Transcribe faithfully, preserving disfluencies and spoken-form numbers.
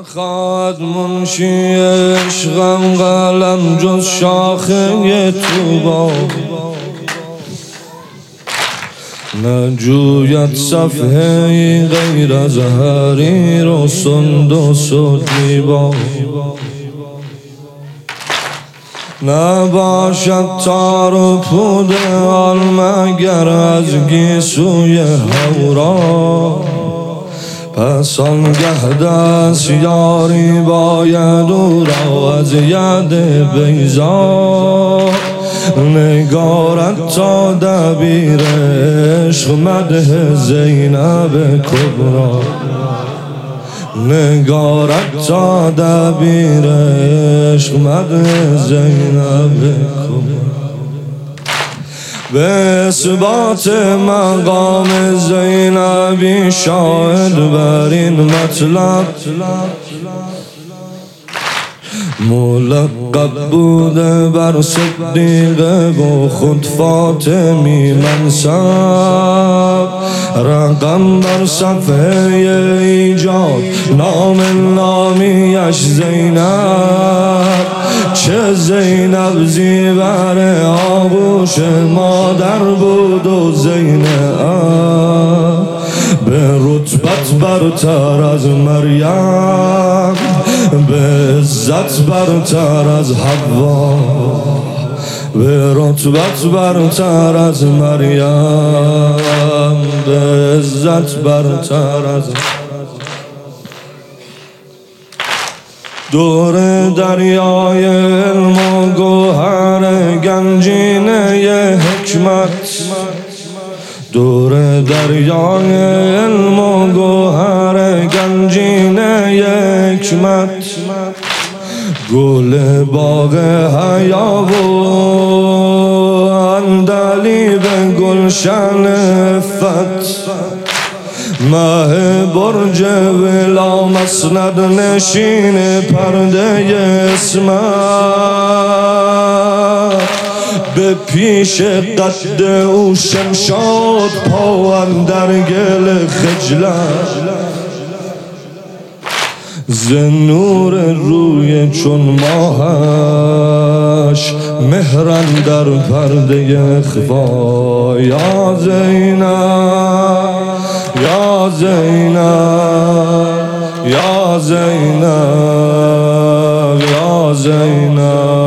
نخواهد منشی عشقم قلم جز شاخه طوبا، نجوید صفحه‌ای غیر از حریر و سندس و دیبا، نباشد تار و پود آن مگر از گیسوی هورا. پس آنگه دست یاری باید او را از ید بیضا، نگارد تا دبیر عشق مدح زینب کبرا، نگارد تا دبیر عشق مدح زینب کبرا. به اثبات مقام زینبی شاهد بر این مطلب، ملقب بوده بر صدیقه و خود فاطمی منصب، رقم بر صفحه ایجاد نام نامیش زینب، چه زینب زیور آغوش مادر بود و زینب، به رتبت برتر از مریم، به عزت برتر از حوا، به رتبت برتر از مریم، به عزت برتر از دور دریای علم و گوهر گنجینه حکمت، دور دریای علم و گوهر گنجینه حکمت، گل باغ حیا و اندلیب گلشن عفت، مه برج ولا مسند نشین پرده اسمت، به پیش قد او شمشاد پا اندر گل خجلت، ز نور روی چون ماهش مهرن در پرده اخفا. یا زینب یا زینب یا زینب یا زینب